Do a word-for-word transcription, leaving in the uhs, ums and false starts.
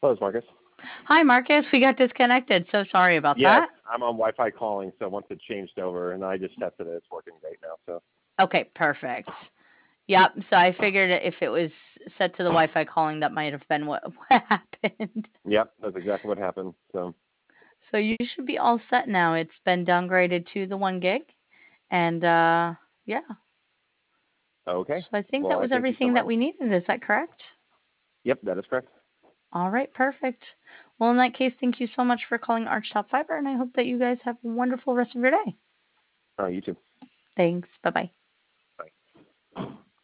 Hello, Marcus. Hi, Marcus. We got disconnected. So sorry about Yes, that. I'm on Wi-Fi calling, so once it changed over, and I just tested it, it's working great now. So. Okay, perfect. Yep. So I figured if it was set to the Wi-Fi calling, that might have been what, what happened. Yep, that's exactly what happened. So. So you should be all set now. It's been downgraded to the one gig, and uh, yeah. Okay. So I think Well, that I was thank you so everything that much. we needed. Is that correct? Yep, that is correct. All right, perfect. Well, in that case, thank you so much for calling Archtop Fiber, and I hope that you guys have a wonderful rest of your day. All right, you too. Thanks. Bye bye.